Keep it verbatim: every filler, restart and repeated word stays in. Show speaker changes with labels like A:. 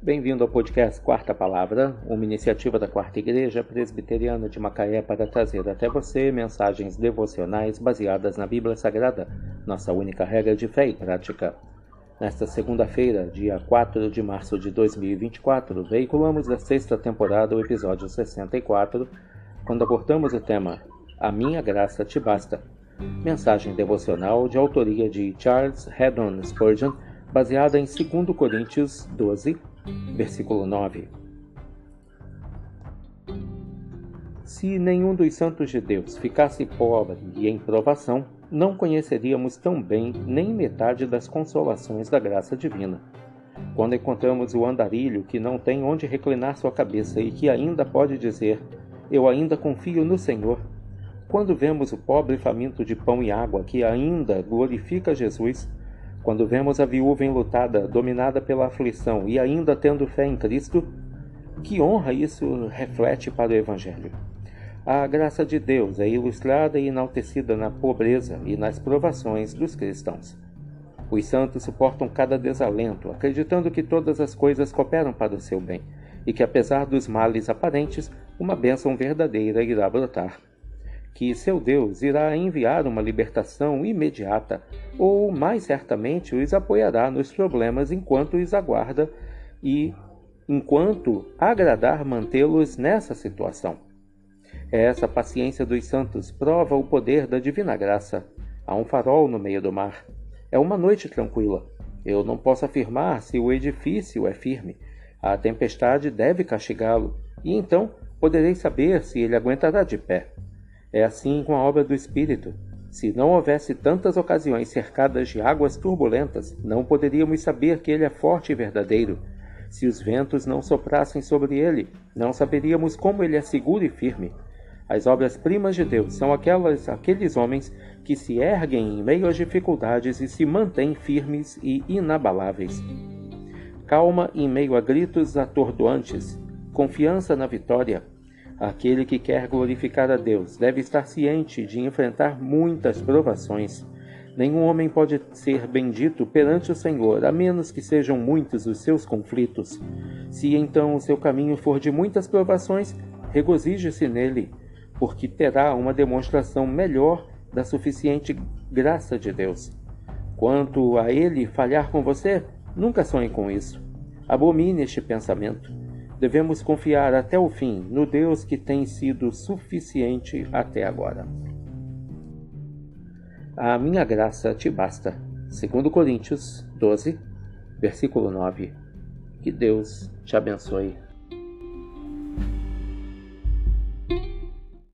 A: Bem-vindo ao podcast Quarta Palavra, uma iniciativa da Quarta Igreja Presbiteriana de Macaé para trazer até você mensagens devocionais baseadas na Bíblia Sagrada, nossa única regra de fé e prática. Nesta segunda-feira, dia quatro de março de dois mil e vinte e quatro, veiculamos da sexta temporada o episódio sessenta e quatro, quando abordamos o tema A Minha Graça Te Basta, mensagem devocional de autoria de Charles Haddon Spurgeon, baseada em dois Coríntios doze, versículo nove. Se nenhum dos santos de Deus ficasse pobre e em provação, não conheceríamos tão bem nem metade das consolações da graça divina. Quando encontramos o andarilho que não tem onde reclinar sua cabeça e que ainda pode dizer, eu ainda confio no Senhor, quando vemos o pobre faminto de pão e água que ainda glorifica Jesus, quando vemos a viúva enlutada, dominada pela aflição e ainda tendo fé em Cristo, que honra isso reflete para o Evangelho. A graça de Deus é ilustrada e enaltecida na pobreza e nas provações dos cristãos. Os santos suportam cada desalento, acreditando que todas as coisas cooperam para o seu bem, e que apesar dos males aparentes, uma bênção verdadeira irá brotar. Que seu Deus irá enviar uma libertação imediata, ou mais certamente os apoiará nos problemas enquanto os aguarda e enquanto agradar mantê-los nessa situação. Essa paciência dos santos prova o poder da divina graça. Há um farol no meio do mar. É uma noite tranquila. Eu não posso afirmar se o edifício é firme. A tempestade deve castigá-lo, e então poderei saber se ele aguentará de pé. É assim com a obra do Espírito. Se não houvesse tantas ocasiões cercadas de águas turbulentas, não poderíamos saber que ele é forte e verdadeiro. Se os ventos não soprassem sobre ele, não saberíamos como ele é seguro e firme. As obras-primas de Deus são aquelas, aqueles homens que se erguem em meio às dificuldades e se mantêm firmes e inabaláveis. Calma em meio a gritos atordoantes, confiança na vitória. Aquele que quer glorificar a Deus deve estar ciente de enfrentar muitas provações. Nenhum homem pode ser bendito perante o Senhor, a menos que sejam muitos os seus conflitos. Se então o seu caminho for de muitas provações, regozije-se nele, porque terá uma demonstração melhor da suficiente graça de Deus. Quanto a ele falhar com você, nunca sonhe com isso. Abomine este pensamento. Devemos confiar até o fim no Deus que tem sido suficiente até agora. A minha graça te basta. dois Coríntios doze, versículo nove. Que Deus te abençoe.